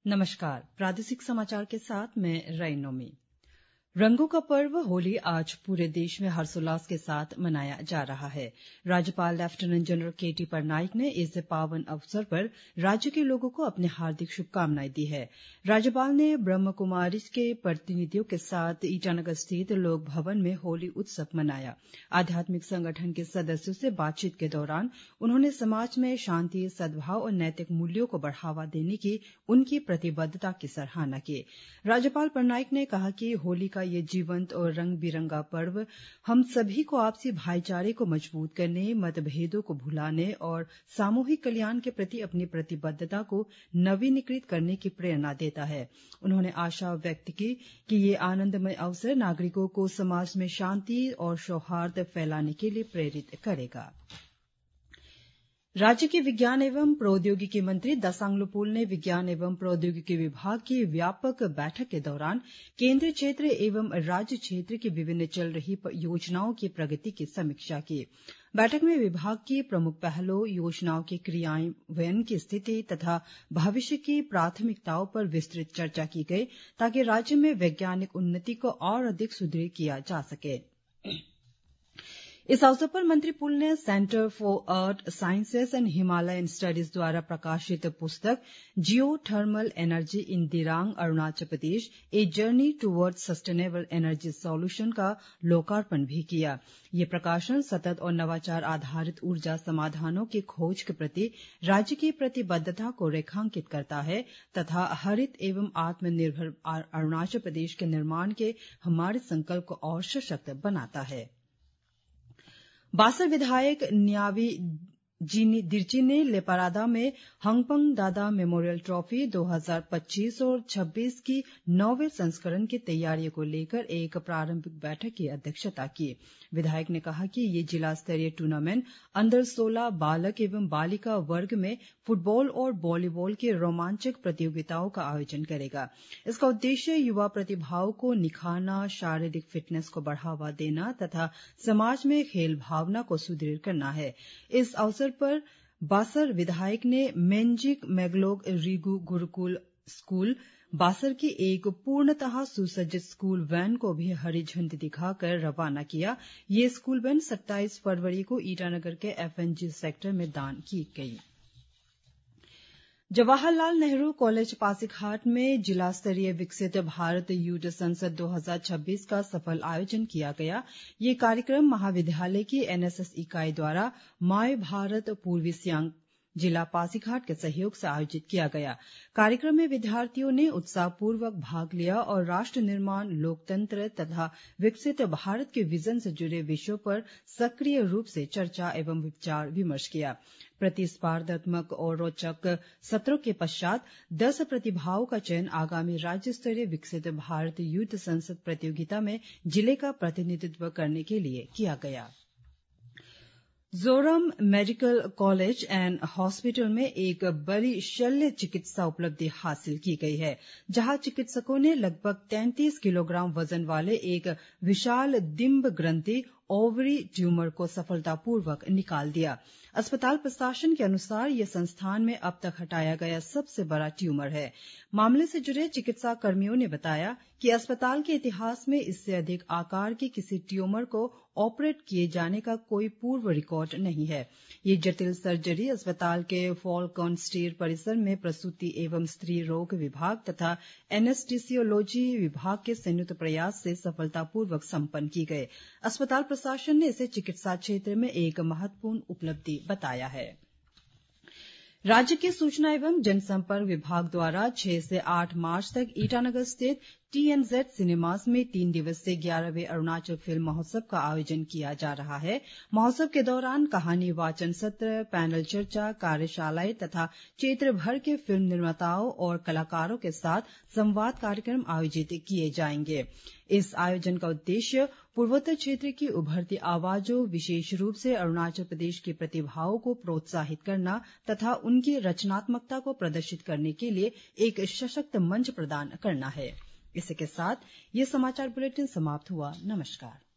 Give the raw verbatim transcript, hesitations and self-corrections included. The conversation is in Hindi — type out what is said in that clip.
नमस्कार। प्रादेशिक समाचार के साथ मैं रईनोमी। रंगों का पर्व होली आज पूरे देश में हर्षोल्लास के साथ मनाया जा रहा है। राज्यपाल lieutenant general K T Patnaik ने इस पावन अवसर पर राज्य के लोगों को अपनी हार्दिक शुभकामनाएं दी है। राज्यपाल ने ब्रह्म कुमारीज के प्रतिनिधियों के साथ ईटानगर स्थित लोक भवन में होली उत्सव मनाया। आध्यात्मिक संगठन के सदस्यों से बातचीत के दौरान उन्होंने समाज में शांति, सद्भाव और नैतिक मूल्यों को बढ़ावा देने की उनकी प्रतिबद्धता की सराहना की। राज्यपाल पटनायक ने कहा कि होली का ये जीवंत और रंग बिरंगा पर्व हम सभी को आपसी भाईचारे को मजबूत करने, मतभेदों को भुलाने और सामूहिक कल्याण के प्रति अपनी प्रतिबद्धता को नवीनीकृत करने की प्रेरणा देता है। उन्होंने आशा व्यक्त की कि ये आनंदमय अवसर नागरिकों को समाज में शांति और सौहार्द फैलाने के लिए प्रेरित करेगा। राज्य के विज्ञान एवं प्रौद्योगिकी मंत्री दासांगलु पुल ने विज्ञान एवं प्रौद्योगिकी विभाग की व्यापक बैठक के दौरान केंद्रीय क्षेत्र एवं राज्य क्षेत्र की विभिन्न चल रही योजनाओं की प्रगति की समीक्षा की। बैठक में विभाग की प्रमुख पहलों, योजनाओं के क्रियान्वयन की स्थिति तथा भविष्य की प्राथमिकताओं पर विस्तृत चर्चा की गई ताकि राज्य में वैज्ञानिक उन्नति को और अधिक सुदृढ़ किया जा सके। इस अवसर पर मंत्री पुल ने centre for earth sciences and Himalayan studies द्वारा प्रकाशित पुस्तक geothermal energy in Dirang, Arunachal Pradesh, a journey toward sustainable energy solution का लोकार्पण भी किया। ये प्रकाशन सतत और नवाचार आधारित ऊर्जा समाधानों की खोज के प्रति राज्य की प्रतिबद्धता को रेखांकित करता है तथा हरित एवं आत्मनिर्भर अरुणाचल प्रदेश के निर्माण के हमारे संकल्प को और सशक्त बनाता है। बासर विधायक न्यावी दिरची ने लेपारादा में हंगपंग दादा मेमोरियल ट्रॉफी दो हजार पच्चीस और छब्बीस की नौवें संस्करण की तैयारियों को लेकर एक प्रारंभिक बैठक की अध्यक्षता की। विधायक ने कहा कि ये जिला स्तरीय टूर्नामेंट अंडर सोलह बालक एवं बालिका वर्ग में फुटबॉल और वॉलीबॉल की रोमांचक प्रतियोगिताओं का आयोजन करेगा। इसका उद्देश्य युवा प्रतिभाओं को निखारना, शारीरिक फिटनेस को बढ़ावा देना तथा समाज में खेल भावना को सुदृढ़ करना है। इस अवसर पर बासर विधायक ने मेंजिक मैगलोग रिगु गुरुकुल स्कूल बासर की एक पूर्णतः सुसज्जित स्कूल वैन को भी हरी झंडी दिखाकर रवाना किया। ये स्कूल वैन सत्ताईस फरवरी को ईटानगर के एफ एन जी सेक्टर में दान की गई। जवाहरलाल नेहरू कॉलेज पासीघाट में जिला स्तरीय विकसित भारत युद्ध संसद दो हजार छब्बीस का सफल आयोजन किया गया। ये कार्यक्रम महाविद्यालय की एन एस एस इकाई द्वारा माय भारत पूर्वी सियांग जिला पासीघाट के सहयोग से आयोजित किया गया। कार्यक्रम में विद्यार्थियों ने उत्साहपूर्वक भाग लिया और राष्ट्र निर्माण, लोकतंत्र तथा विकसित भारत के विजन से जुड़े विषयों पर सक्रिय रूप से चर्चा एवं विचार विमर्श किया। प्रतिस्पर्धात्मक और रोचक सत्रों के पश्चात दस प्रतिभाओं का चयन आगामी राज्य स्तरीय विकसित भारत युद्ध संसद प्रतियोगिता में जिले का प्रतिनिधित्व करने के लिए किया गया। Zoram medical college and hospital में एक बड़ी शल्य चिकित्सा उपलब्धि हासिल की गई है, जहां चिकित्सकों ने लगभग तैंतीस किलोग्राम वजन वाले एक विशाल डिंब ग्रंथि ओवरी ट्यूमर को सफलतापूर्वक निकाल दिया। अस्पताल प्रशासन के अनुसार यह संस्थान में अब तक हटाया गया सबसे बड़ा ट्यूमर है। मामले से जुड़े चिकित्सा कर्मियों ने बताया कि अस्पताल के इतिहास में इससे अधिक आकार के किसी ट्यूमर को ऑपरेट किए जाने का कोई पूर्व रिकॉर्ड नहीं है। ये जटिल सर्जरी अस्पताल के फॉलकॉन स्टीर परिसर में प्रसूति एवं स्त्री रोग विभाग तथा एनेस्थीसियोलॉजी विभाग के संयुक्त प्रयास से सफलतापूर्वक संपन्न की गई। अस्पताल प्रशासन ने इसे चिकित्सा क्षेत्र में एक महत्वपूर्ण उपलब्धि बताया है। राज्य के सूचना एवं जनसंपर्क विभाग द्वारा छह से आठ मार्च तक ईटानगर स्थित टी एन जेड सिनेमास में तीन दिवसीय ग्यारहवें अरुणाचल फिल्म महोत्सव का आयोजन किया जा रहा है। महोत्सव के दौरान कहानी वाचन सत्र, पैनल चर्चा, कार्यशालाएं तथा क्षेत्र भर के फिल्म निर्माताओं और कलाकारों के साथ संवाद कार्यक्रम आयोजित किए जाएंगे। इस आयोजन का उद्देश्य पूर्वोत्तर क्षेत्र की उभरती आवाजों, विशेष रूप से अरुणाचल प्रदेश की प्रतिभाओं को प्रोत्साहित करना तथा उनकी रचनात्मकता को प्रदर्शित करने के लिए एक सशक्त मंच प्रदान करना है। इसी के साथ ये समाचार बुलेटिन समाप्त हुआ। नमस्कार।